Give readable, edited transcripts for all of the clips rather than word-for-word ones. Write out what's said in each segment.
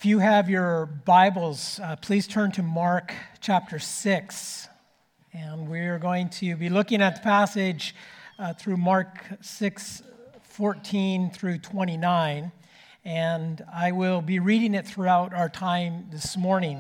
If you have your Bibles, please turn to Mark chapter 6. And we're going to be looking at the passage through Mark 6:14 through 29. And I will be reading it throughout our time this morning.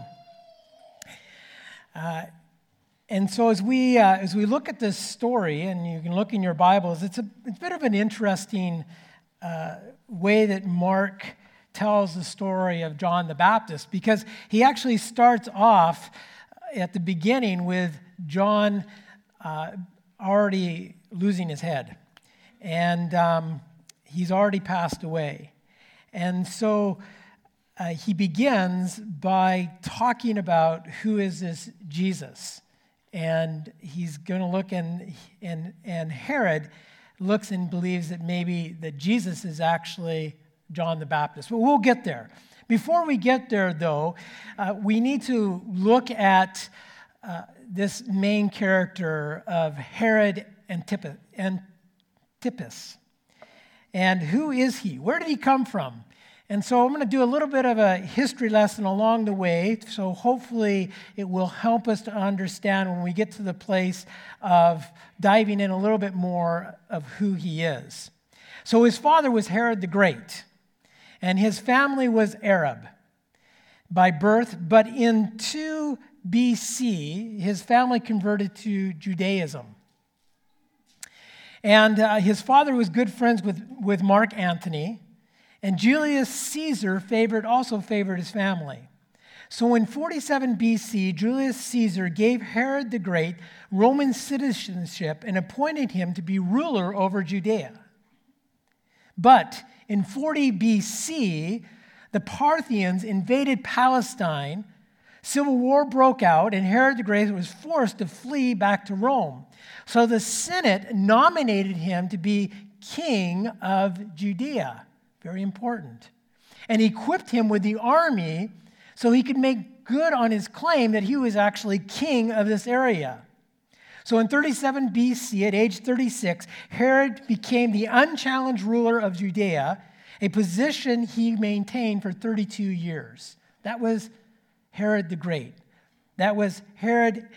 And so as we look at this story, and you can look in your Bibles, it's a bit of an interesting way that Mark tells the story of John the Baptist, because he actually starts off at the beginning with John already losing his head, and he's already passed away. And so he begins by talking about who is this Jesus. And he's going to look, and Herod looks and believes that maybe that Jesus is actually John the Baptist. But we'll get there. Before we get there, though, we need to look at this main character of Herod Antipas. And who is he? Where did he come from? And so I'm going to do a little bit of a history lesson along the way, so hopefully it will help us to understand when we get to the place of diving in a little bit more of who he is. So his father was Herod the Great, and his family was Arab by birth, but in 2 BC, his family converted to Judaism. And his father was good friends with Mark Antony, and Julius Caesar also favored his family. So in 47 BC, Julius Caesar gave Herod the Great Roman citizenship and appointed him to be ruler over Judea. But in 40 BC, the Parthians invaded Palestine, civil war broke out, and Herod the Great was forced to flee back to Rome. So the Senate nominated him to be king of Judea. Very important. And equipped him with the army so he could make good on his claim that he was actually king of this area. So in 37 BC, at age 36, Herod became the unchallenged ruler of Judea, a position he maintained for 32 years. That was Herod the Great. That was Herod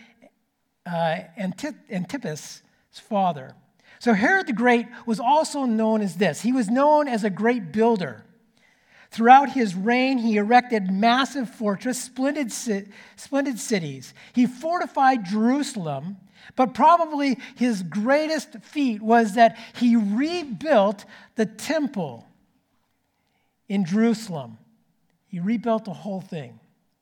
Antipas' father. So Herod the Great was also known as this. He was known as a great builder. Throughout his reign, he erected massive fortresses, splendid cities. He fortified Jerusalem, but probably his greatest feat was that he rebuilt the temple in Jerusalem. He rebuilt the whole thing.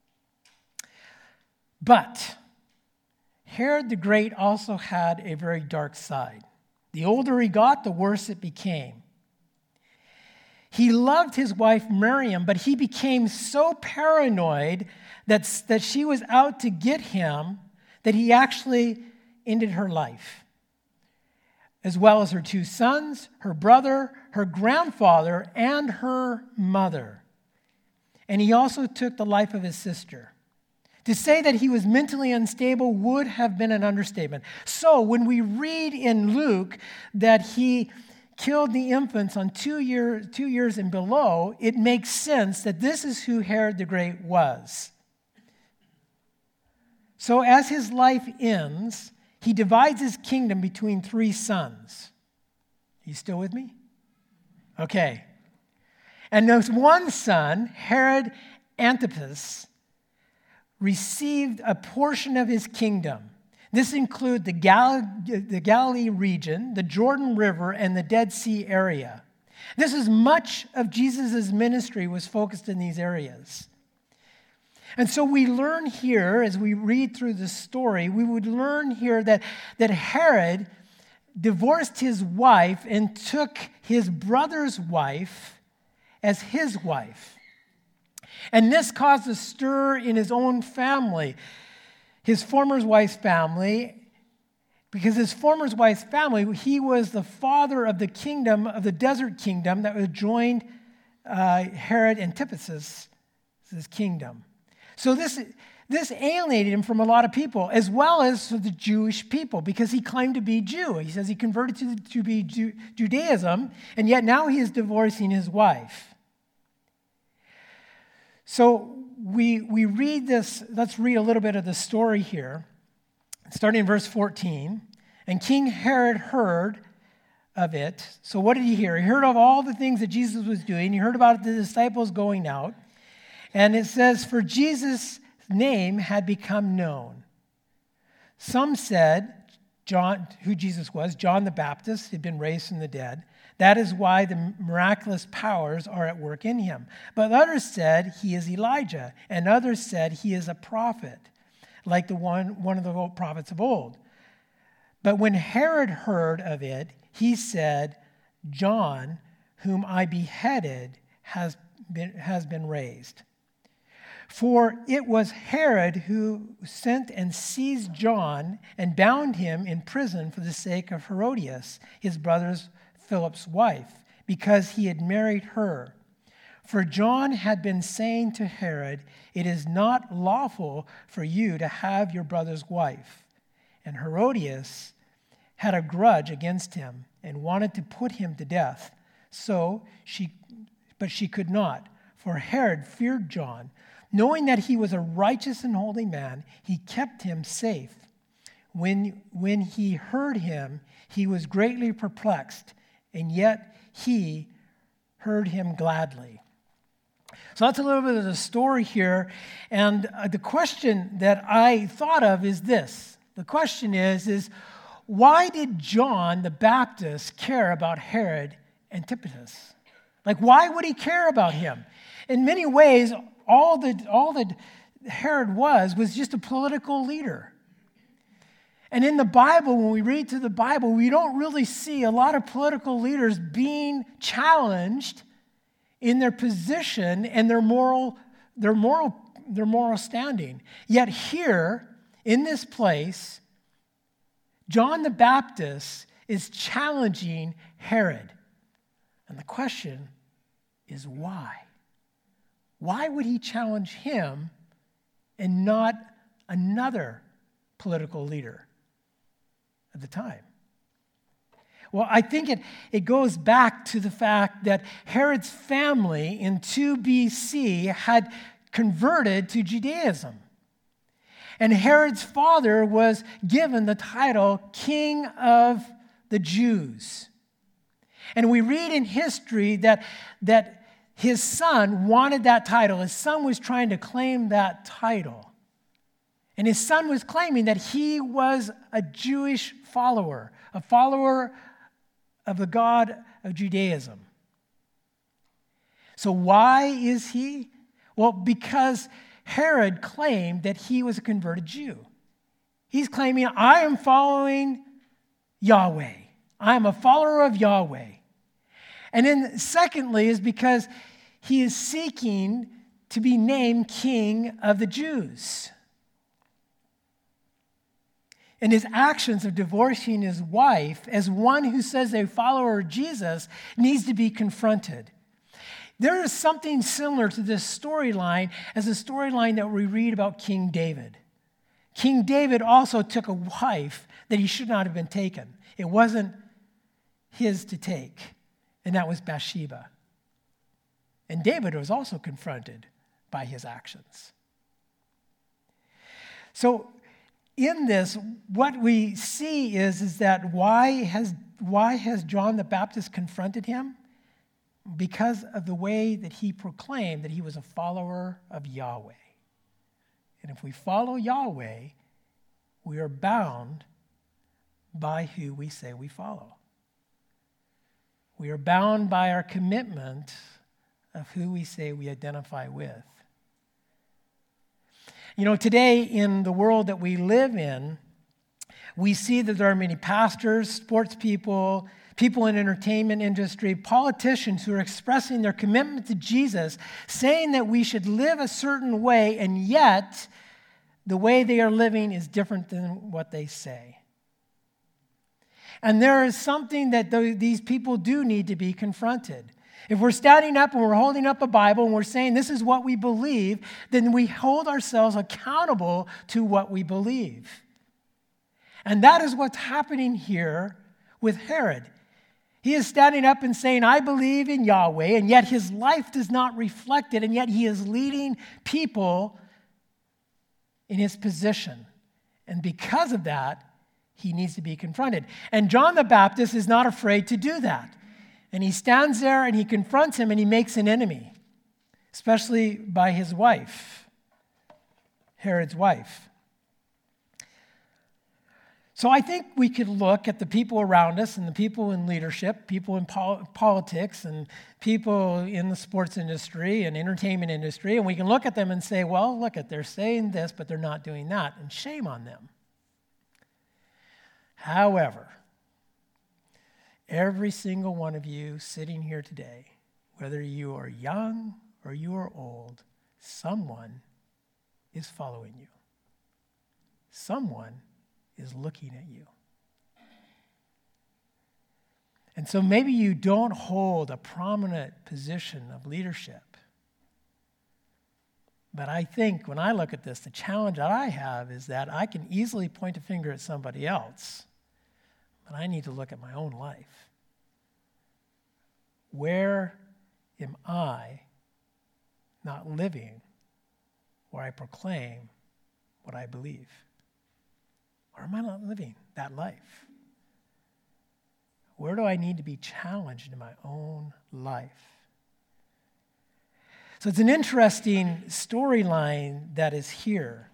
But Herod the Great also had a very dark side. The older he got, the worse it became. He loved his wife Miriam, but he became so paranoid that she was out to get him that he actually ended her life, as well as her 2 sons, her brother, her grandfather, and her mother. And he also took the life of his sister. To say that he was mentally unstable would have been an understatement. So when we read in Luke that he killed the infants on 2 years and below, it makes sense that this is who Herod the Great was. So as his life ends, he divides his kingdom between 3 sons. You still with me? Okay. And there's one son, Herod Antipas, received a portion of his kingdom. This includes the Galilee region, the Jordan River, and the Dead Sea area. This is much of Jesus' ministry was focused in these areas. And so we learn here, as we read through the story, we would learn here that Herod divorced his wife and took his brother's wife as his wife. And this caused a stir in his own family, his former wife's family, because his former wife's family, he was the father of the kingdom, of the desert kingdom that was joined Herod Antipas' kingdom. So this alienated him from a lot of people, as well as the Jewish people, because he claimed to be Jew. He says he converted to be Judaism, and yet now he is divorcing his wife. So we read this. Let's read a little bit of the story here, starting in verse 14. And King Herod heard of it. So what did he hear? He heard of all the things that Jesus was doing. He heard about the disciples going out. And it says, for Jesus' name had become known. Some said, John, who Jesus was, John the Baptist, had been raised from the dead. That is why the miraculous powers are at work in him. But others said he is Elijah, and others said he is a prophet, like one of the old prophets of old. But when Herod heard of it, he said, John, whom I beheaded, has been raised. For it was Herod who sent and seized John and bound him in prison for the sake of Herodias, his brother Philip's wife, because he had married her. For John had been saying to Herod, it is not lawful for you to have your brother's wife. And Herodias had a grudge against him and wanted to put him to death. But she could not, for Herod feared John. Knowing that he was a righteous and holy man, he kept him safe. When he heard him, he was greatly perplexed, and yet he heard him gladly. So that's a little bit of the story here. And the question that I thought of is this. The question is why did John the Baptist care about Herod Antipas? Like, why would he care about him? In many ways, all that Herod was just a political leader. And in the Bible, when we read through the Bible, we don't really see a lot of political leaders being challenged in their position and their moral standing. Yet here, in this place, John the Baptist is challenging Herod. And the question is why? Why would he challenge him and not another political leader at the time? Well, I think it goes back to the fact that Herod's family in 2 BC had converted to Judaism. And Herod's father was given the title King of the Jews. And we read in history that his son wanted that title. His son was trying to claim that title. And his son was claiming that he was a Jewish follower, a follower of the God of Judaism. So why is he? Well, because Herod claimed that he was a converted Jew. He's claiming, I am following Yahweh. I am a follower of Yahweh. And then secondly is because he is seeking to be named King of the Jews. And his actions of divorcing his wife as one who says a follower of Jesus needs to be confronted. There is something similar to this storyline as a storyline that we read about King David. King David also took a wife that he should not have been taken. It wasn't his to take, and that was Bathsheba. And David was also confronted by his actions. So in this, what we see is that why has John the Baptist confronted him? Because of the way that he proclaimed that he was a follower of Yahweh. And if we follow Yahweh, we are bound by who we say we follow. We are bound by our commitment of who we say we identify with. You know, today in the world that we live in, we see that there are many pastors, sports people, people in entertainment industry, politicians who are expressing their commitment to Jesus, saying that we should live a certain way, and yet the way they are living is different than what they say. And there is something that these people do need to be confronted. If we're standing up and we're holding up a Bible and we're saying this is what we believe, then we hold ourselves accountable to what we believe. And that is what's happening here with Herod. He is standing up and saying, I believe in Yahweh, and yet his life does not reflect it, and yet he is leading people in his position. And because of that, he needs to be confronted. And John the Baptist is not afraid to do that. And he stands there and he confronts him and he makes an enemy, especially by his wife, Herod's wife. So I think we could look at the people around us and the people in leadership, people in politics and people in the sports industry and entertainment industry, and we can look at them and say, well, look at, they're saying this, but they're not doing that, and shame on them. However, every single one of you sitting here today, whether you are young or you are old, someone is following you. Someone is looking at you. And so maybe you don't hold a prominent position of leadership. But I think when I look at this, the challenge that I have is that I can easily point a finger at somebody else, but I need to look at my own life. Where am I not living where I proclaim what I believe? Or am I not living that life? Where do I need to be challenged in my own life? So it's an interesting storyline that is here.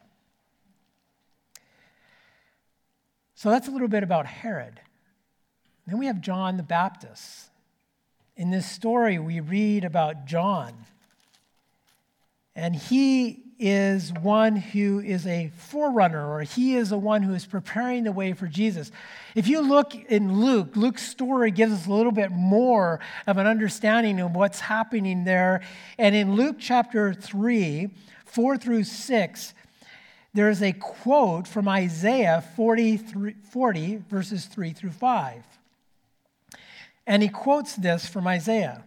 So that's a little bit about Herod. Then we have John the Baptist. In this story, we read about John. And he is one who is a forerunner, or he is the one who is preparing the way for Jesus. If you look in Luke, Luke's story gives us a little bit more of an understanding of what's happening there. And in Luke chapter 3, 4 through 6, there is a quote from Isaiah 40, verses 3 through 5. And he quotes this from Isaiah.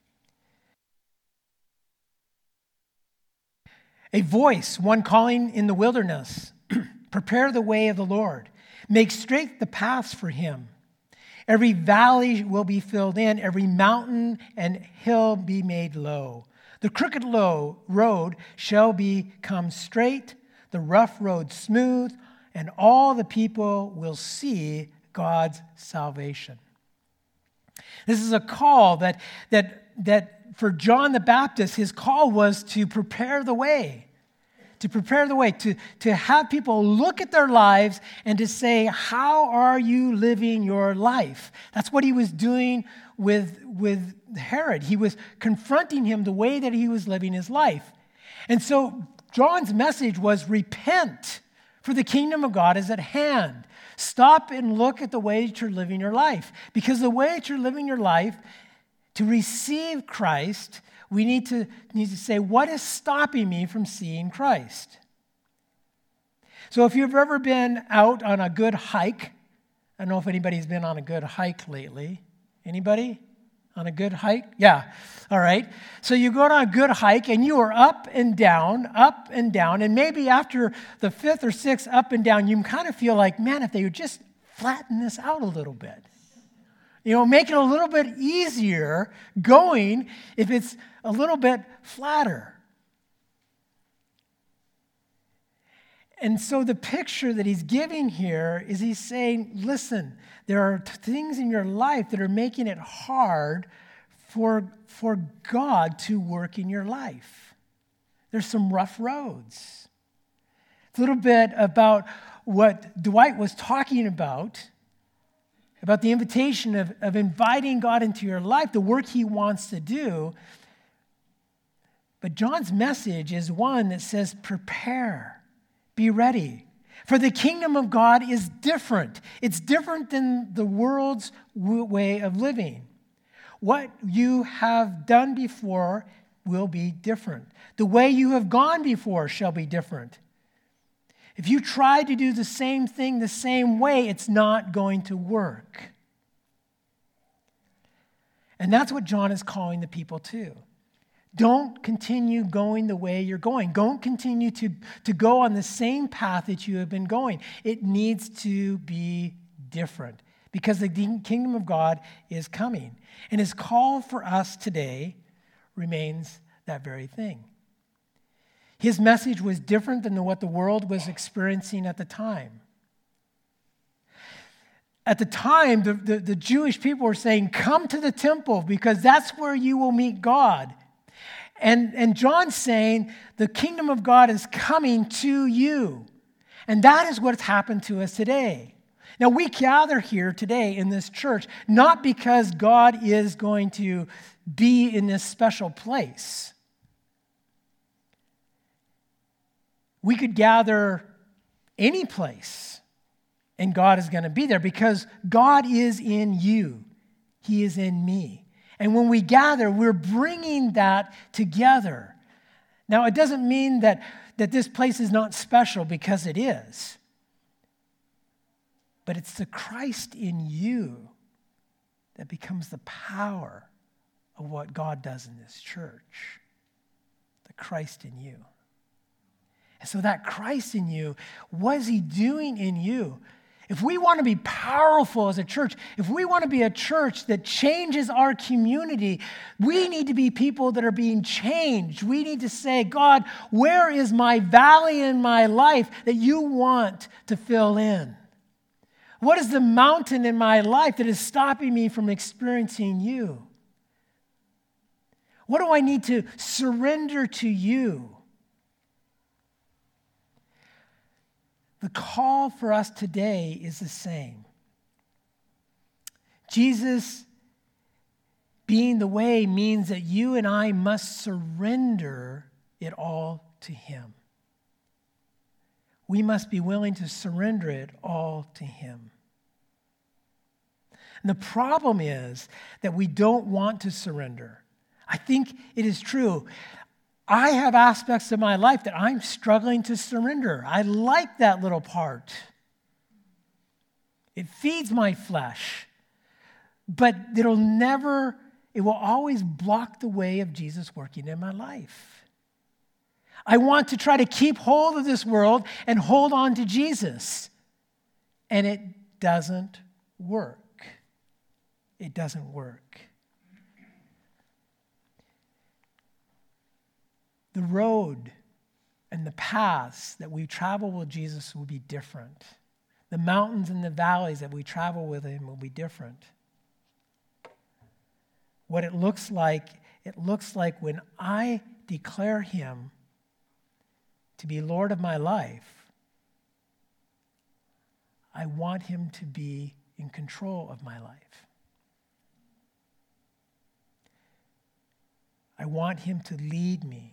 A voice, one calling in the wilderness, prepare the way of the Lord. Make straight the paths for him. Every valley will be filled in, every mountain and hill be made low. The crooked road shall become straight, the rough road smooth, and all the people will see God's salvation. This is a call that for John the Baptist, his call was to prepare the way. To prepare the way, to have people look at their lives and to say, how are you living your life? That's what he was doing with Herod. He was confronting him the way that he was living his life. And so John's message was repent, for the kingdom of God is at hand. Stop and look at the way that you're living your life. Because the way that you're living your life, to receive Christ, we need to say, what is stopping me from seeing Christ? So if you've ever been out on a good hike, I don't know if anybody's been on a good hike lately. Anybody on a good hike? Yeah, all right. So you go on a good hike and you are up and down, and maybe after the fifth or sixth up and down, you kind of feel like, man, if they would just flatten this out a little bit. Make it a little bit easier going if it's a little bit flatter. And so the picture that he's giving here is he's saying, listen, there are things in your life that are making it hard for God to work in your life. There's some rough roads. It's a little bit about what Dwight was talking about the invitation of inviting God into your life, the work he wants to do. But John's message is one that says, prepare, be ready. For the kingdom of God is different. It's different than the world's way of living. What you have done before will be different. The way you have gone before shall be different. If you try to do the same thing the same way, it's not going to work. And that's what John is calling the people to. Don't continue going the way you're going. Don't continue to go on the same path that you have been going. It needs to be different because the kingdom of God is coming. And his call for us today remains that very thing. His message was different than what the world was experiencing at the time. At the time, the Jewish people were saying, come to the temple because that's where you will meet God. And John's saying, the kingdom of God is coming to you. And that is what's happened to us today. Now, we gather here today in this church, not because God is going to be in this special place. We could gather any place, and God is going to be there because God is in you. He is in me. And when we gather, we're bringing that together. Now, it doesn't mean that this place is not special, because it is. But it's the Christ in you that becomes the power of what God does in this church. The Christ in you. And so that Christ in you, what is he doing in you? If we want to be powerful as a church, if we want to be a church that changes our community, we need to be people that are being changed. We need to say, God, where is my valley in my life that you want to fill in? What is the mountain in my life that is stopping me from experiencing you? What do I need to surrender to you? The call for us today is the same. Jesus being the way means that you and I must surrender it all to him. We must be willing to surrender it all to him. And the problem is that we don't want to surrender. I think it is true. I have aspects of my life that I'm struggling to surrender. I like that little part. It feeds my flesh. But it will always block the way of Jesus working in my life. I want to try to keep hold of this world and hold on to Jesus. And it doesn't work. It doesn't work. The road and the paths that we travel with Jesus will be different. The mountains and the valleys that we travel with him will be different. What it looks like when I declare him to be Lord of my life, I want him to be in control of my life. I want him to lead me.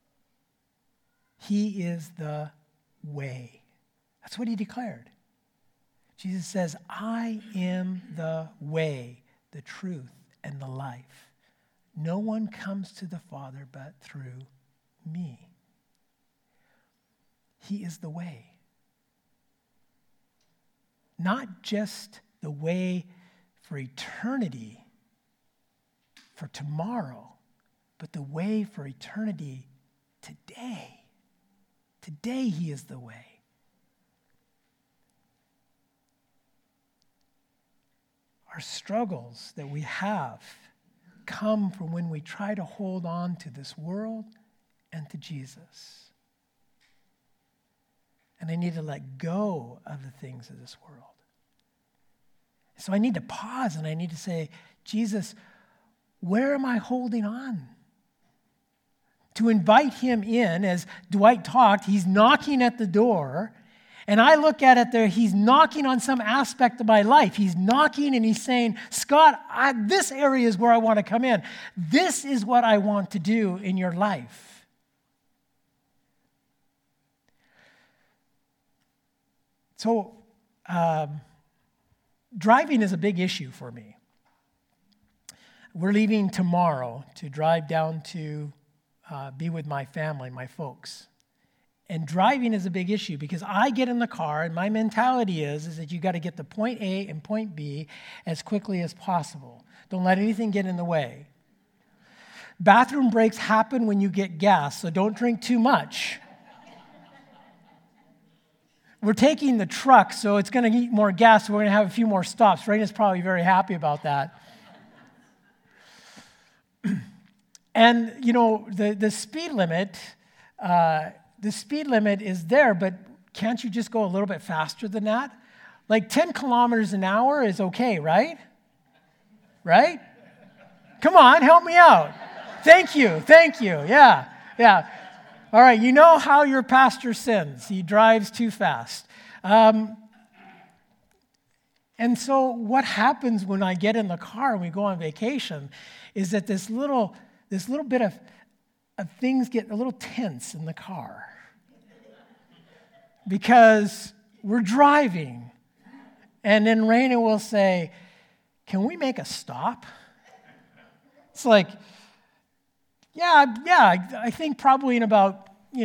He is the way. That's what he declared. Jesus says, I am the way, the truth, and the life. No one comes to the Father but through me. He is the way. Not just the way for eternity, for tomorrow, but the way for eternity today. Today, he is the way. Our struggles that we have come from when we try to hold on to this world and to Jesus. And I need to let go of the things of this world. So I need to pause and I need to say, Jesus, where am I holding on? To invite him in, as Dwight talked, he's knocking at the door, and I look at it there, he's knocking on some aspect of my life. He's knocking and he's saying, Scott, this area is where I want to come in. This is what I want to do in your life. So, driving is a big issue for me. We're leaving tomorrow to drive down to be with my family, my folks. And driving is a big issue because I get in the car and my mentality is that you got to get to point A and point B as quickly as possible. Don't let anything get in the way. Bathroom breaks happen when you get gas, so don't drink too much. we're taking the truck, so it's going to eat more gas, so we're going to have a few more stops. Raina's probably very happy about that. And, the speed limit is there, but can't you just go a little bit faster than that? Like 10 kilometers an hour is okay, right? Right? Come on, help me out. Thank you. Yeah. All right, you know how your pastor sins. He drives too fast. And so what happens when I get in the car and we go on vacation is that this little bit of things get a little tense in the car. Because we're driving. And then Raina will say, "Can we make a stop?" It's like, yeah, I think probably in about,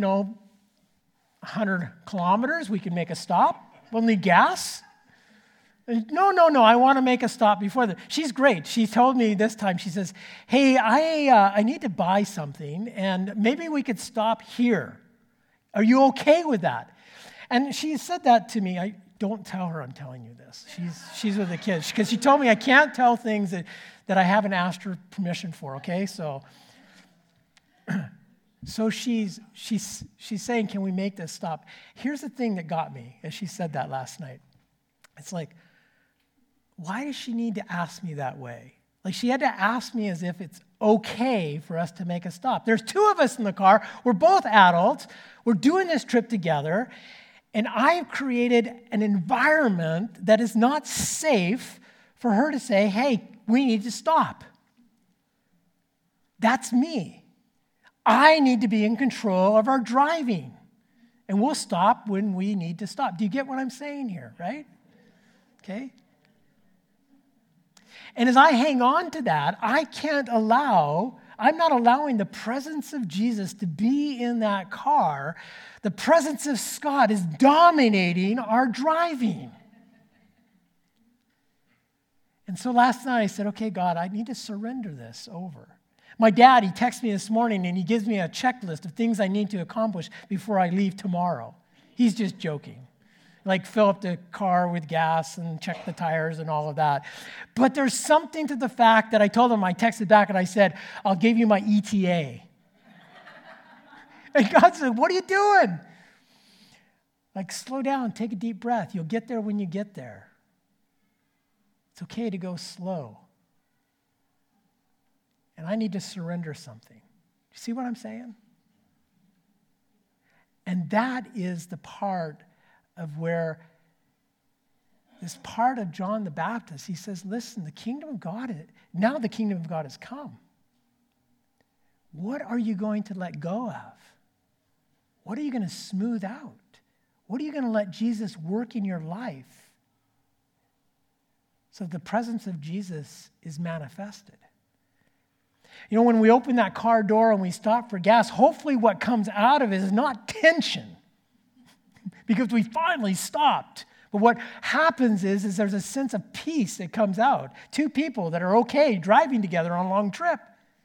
100 kilometers we can make a stop. We'll need gas. No, I want to make a stop before that. She's great. She told me this time, she says, "Hey, I need to buy something, and maybe we could stop here. Are you okay with that?" And she said that to me. Don't tell her I'm telling you this. She's with the kids. Because she told me I can't tell things that I haven't asked her permission for, okay? So she's saying, "Can we make this stop?" Here's the thing that got me as she said that last night. It's like, why does she need to ask me that way? Like, she had to ask me as if it's okay for us to make a stop. There's two of us in the car. We're both adults. We're doing this trip together. And I've created an environment that is not safe for her to say, "Hey, we need to stop." That's me. I need to be in control of our driving. And we'll stop when we need to stop. Do you get what I'm saying here, right? Okay? And as I hang on to that, I'm not allowing the presence of Jesus to be in that car. The presence of Scott is dominating our driving. And so last night I said, "Okay, God, I need to surrender this over." My dad, he texted me this morning and he gives me a checklist of things I need to accomplish before I leave tomorrow. He's just joking. Like fill up the car with gas and check the tires and all of that. But there's something to the fact that I told him, I texted back and I said, "I'll give you my ETA." And God said, "What are you doing?" Like, slow down, take a deep breath. You'll get there when you get there. It's okay to go slow. And I need to surrender something. You see what I'm saying? And that is the part of where this part of John the Baptist, he says, "Listen, the kingdom of God has come. What are you going to let go of? What are you going to smooth out? What are you going to let Jesus work in your life so the presence of Jesus is manifested?" When we open that car door and we stop for gas, hopefully what comes out of it is not tension because we finally stopped. But what happens is there's a sense of peace that comes out. Two people that are okay driving together on a long trip.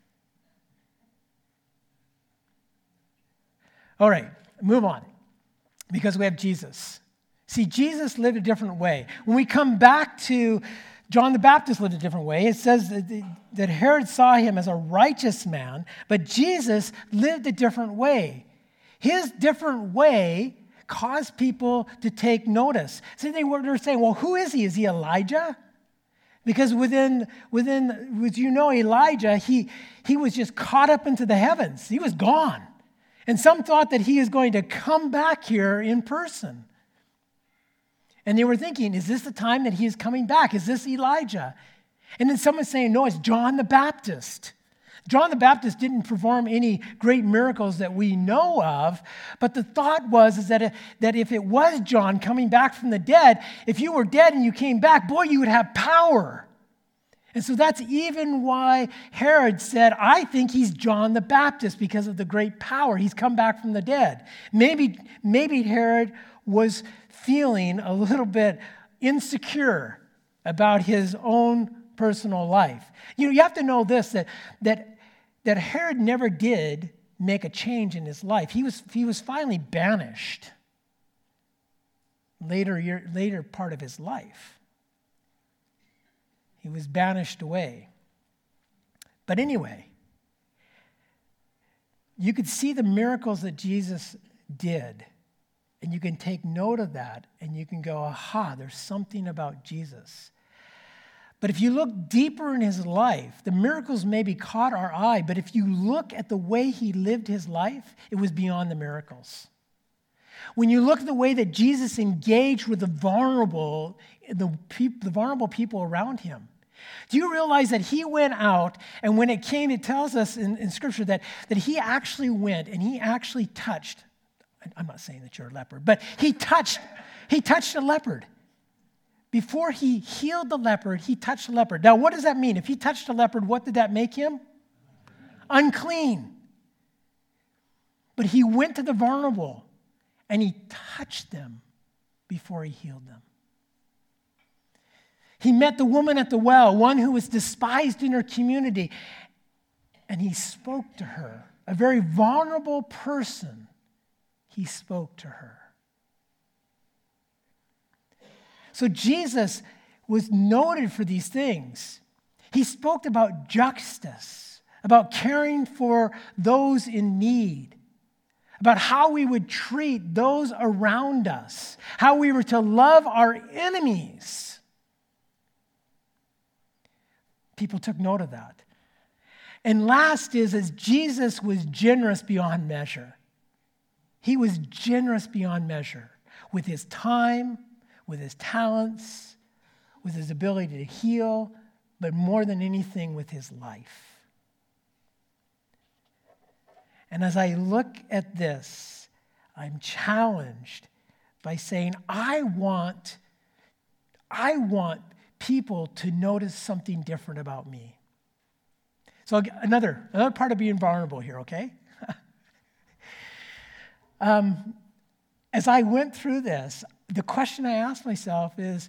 All right, move on. Because we have Jesus. See, Jesus lived a different way. When we come back to John the Baptist lived a different way. It says that Herod saw him as a righteous man, but Jesus lived a different way. His different way caused people to take notice. So they were saying, "Well, who is he? Is he Elijah?" Because within Elijah, he was just caught up into the heavens. He was gone. And some thought that he is going to come back here in person. And they were thinking, is this the time that he is coming back? Is this Elijah? And then someone's saying, no, it's John the Baptist. John the Baptist didn't perform any great miracles that we know of, but the thought was that if it was John coming back from the dead, if you were dead and you came back, boy, you would have power. And so that's even why Herod said, I think he's John the Baptist because of the great power. He's come back from the dead. Maybe Herod was feeling a little bit insecure about his own personal life. You have to know this, that Herod never did make a change in his life. He was finally banished. later part of his life. He was banished away. But anyway, you could see the miracles that Jesus did, and you can take note of that, and you can go, aha, there's something about Jesus. But if you look deeper in his life, the miracles maybe caught our eye, but if you look at the way he lived his life, it was beyond the miracles. When you look at the way that Jesus engaged with the vulnerable people around him, do you realize that he went out, and when it came, it tells us in Scripture that he actually went and he actually touched, I'm not saying that you're a leopard, but he touched a leopard. Before he healed the leopard, he touched the leopard. Now, what does that mean? If he touched a leopard, what did that make him? Unclean. But he went to the vulnerable, and he touched them before he healed them. He met the woman at the well, one who was despised in her community, and he spoke to her. A very vulnerable person, he spoke to her. So Jesus was noted for these things. He spoke about justice, about caring for those in need, about how we would treat those around us, how we were to love our enemies. People took note of that. And last is, as Jesus was generous beyond measure. He was generous beyond measure with his time, with his talents, with his ability to heal, but more than anything with his life. And as I look at this, I'm challenged by saying, I want people to notice something different about me. So another part of being vulnerable here, okay? As I went through this, the question I asked myself is,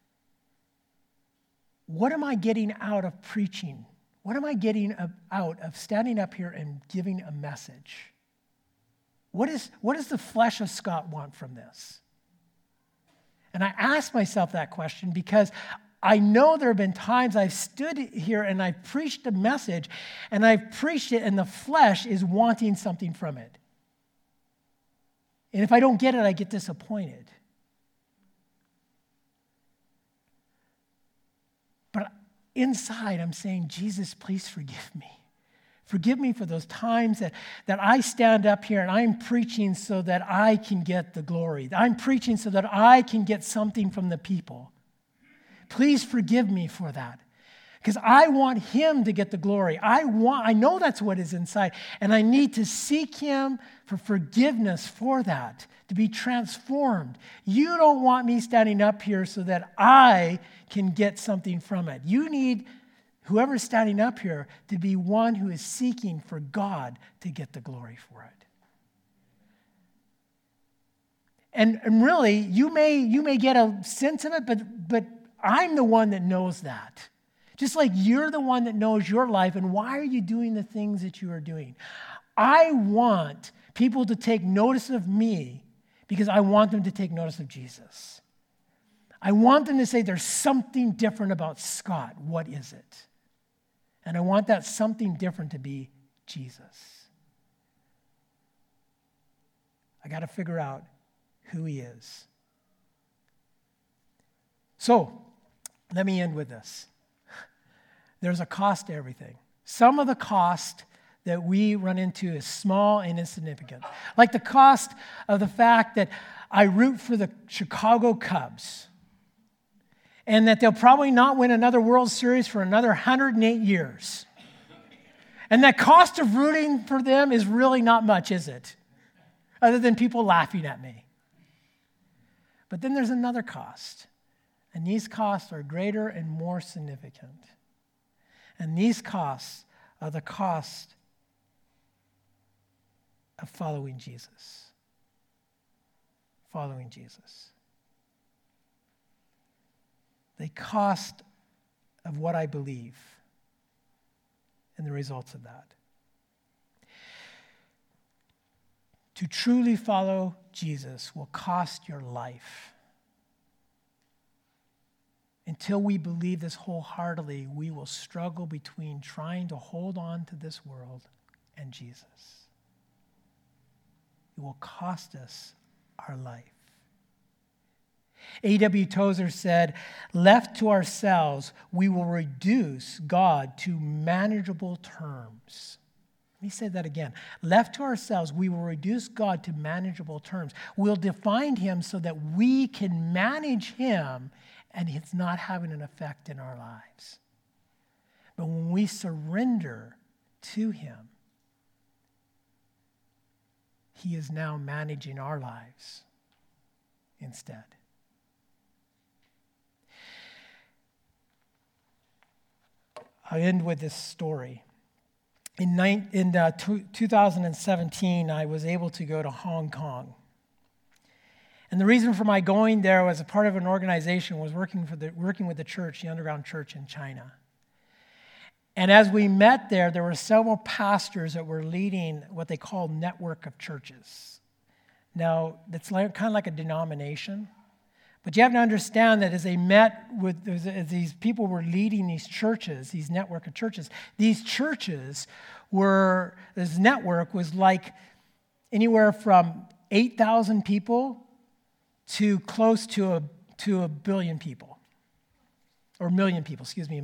what am I getting out of preaching? What am I getting out of standing up here and giving a message? What does the flesh of Scott want from this? And I asked myself that question because I know there have been times I've stood here and I've preached a message, and I've preached it, and the flesh is wanting something from it. And if I don't get it, I get disappointed. But inside, I'm saying, Jesus, please forgive me. Forgive me for those times that I stand up here and I'm preaching so that I can get the glory. I'm preaching so that I can get something from the people. Please forgive me for that. Because I want him to get the glory. I know that's what is inside. And I need to seek him for forgiveness for that, to be transformed. You don't want me standing up here so that I can get something from it. You need whoever's standing up here to be one who is seeking for God to get the glory for it. And really, you may get a sense of it, but I'm the one that knows that. Just like you're the one that knows your life and why are you doing the things that you are doing. I want people to take notice of me because I want them to take notice of Jesus. I want them to say there's something different about Scott. What is it? And I want that something different to be Jesus. I got to figure out who he is. So, let me end with this. There's a cost to everything. Some of the cost that we run into is small and insignificant. Like the cost of the fact that I root for the Chicago Cubs and that they'll probably not win another World Series for another 108 years. And that cost of rooting for them is really not much, is it? Other than people laughing at me. But then there's another cost. And these costs are greater and more significant. And these costs are the cost of following Jesus. Following Jesus. The cost of what I believe and the results of that. To truly follow Jesus will cost your life. until we believe this wholeheartedly, we will struggle between trying to hold on to this world and Jesus. It will cost us our life. A.W. Tozer said, left to ourselves, we will reduce God to manageable terms. Let me say that again. Left to ourselves, we will reduce God to manageable terms. We'll define him so that we can manage him and it's not having an effect in our lives. But when we surrender to him, he is now managing our lives instead. I'll end with this story. In 2017, I was able to go to Hong Kong. And the reason for my going there was a part of an organization, was working with the church, the underground church in China. And as we met there were several pastors that were leading what they call network of churches. Now, it's kind of like a denomination. But you have to understand that as they met as these people were leading these churches, these network of churches, this network was like anywhere from 8,000 people to close to a billion people. Or a million people.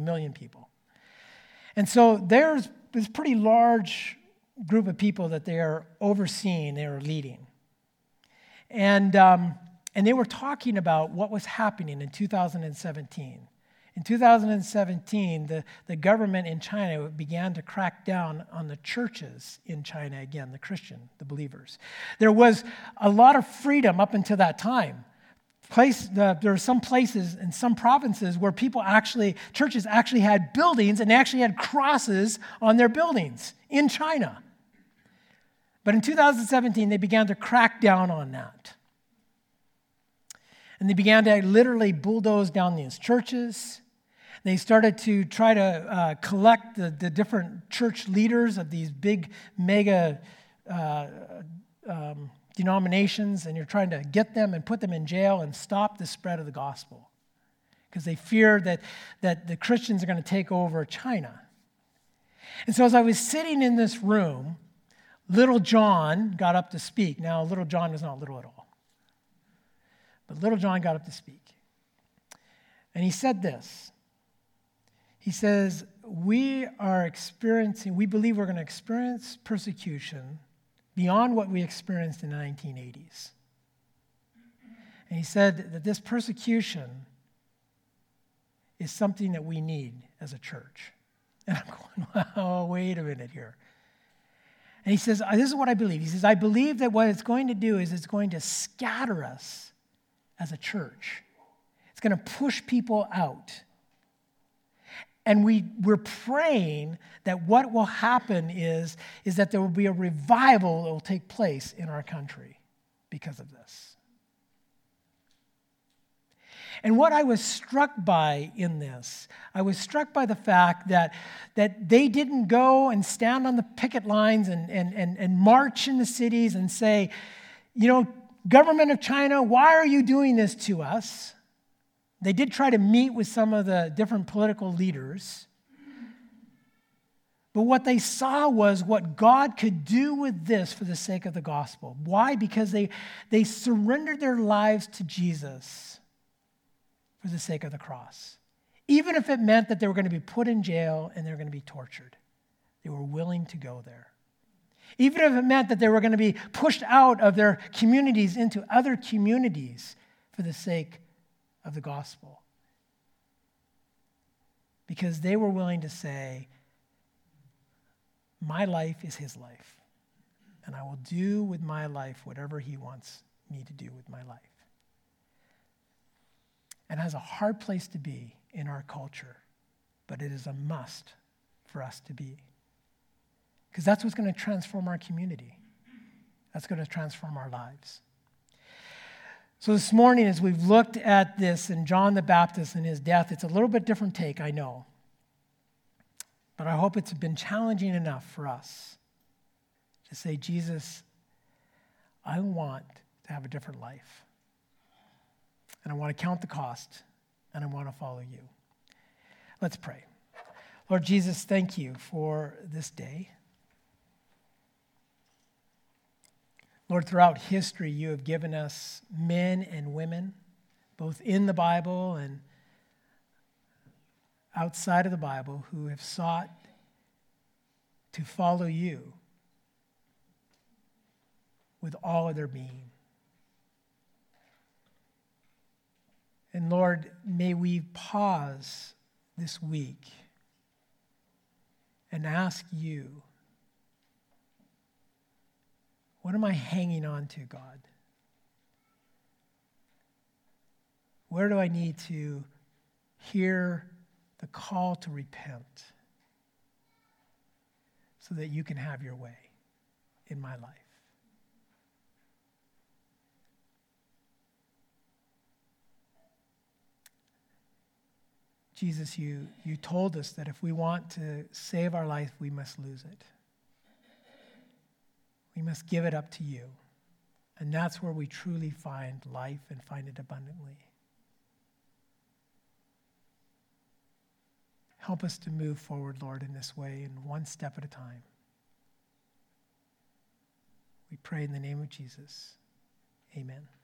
And so there's this pretty large group of people that they are overseeing, they are leading. And they were talking about what was happening in 2017. In 2017, the government in China began to crack down on the churches in China again, the believers. There was a lot of freedom up until that time. There were some places in some provinces where churches actually had buildings and they actually had crosses on their buildings in China. But in 2017, they began to crack down on that. And they began to literally bulldoze down these churches. They started to try to collect the different church leaders of these big mega denominations, and you're trying to get them and put them in jail and stop the spread of the gospel because they fear that the Christians are going to take over China. And so as I was sitting in this room, little John got up to speak. Now, little John was not little at all. But little John got up to speak. And he said this. He says, we believe we're going to experience persecution beyond what we experienced in the 1980s. And he said that this persecution is something that we need as a church. And I'm going, wow, wait a minute here. And he says, this is what I believe. He says, I believe that what it's going to do is it's going to scatter us as a church. It's going to push people out. And we're praying that what will happen is that there will be a revival that will take place in our country because of this. And what I was struck by in this, I was struck by the fact that they didn't go and stand on the picket lines and march in the cities and say, government of China, why are you doing this to us? They did try to meet with some of the different political leaders. But what they saw was what God could do with this for the sake of the gospel. Why? Because they surrendered their lives to Jesus for the sake of the cross. Even if it meant that they were going to be put in jail and they were going to be tortured. They were willing to go there. Even if it meant that they were going to be pushed out of their communities into other communities for the sake of the gospel. Because they were willing to say, my life is his life, and I will do with my life whatever he wants me to do with my life. And it has a hard place to be in our culture, but it is a must for us to be. Because that's what's going to transform our community. That's going to transform our lives. So this morning, as we've looked at this and John the Baptist and his death, it's a little bit different take, I know. But I hope it's been challenging enough for us to say, Jesus, I want to have a different life. And I want to count the cost. and I want to follow you. Let's pray. Lord Jesus, thank you for this day. Lord, throughout history, you have given us men and women, both in the Bible and outside of the Bible, who have sought to follow you with all of their being. And Lord, may we pause this week and ask you, what am I hanging on to, God? Where do I need to hear the call to repent so that you can have your way in my life? Jesus, you told us that if we want to save our life, we must lose it. We must give it up to you. And that's where we truly find life and find it abundantly. Help us to move forward, Lord, in this way, and one step at a time. We pray in the name of Jesus. Amen.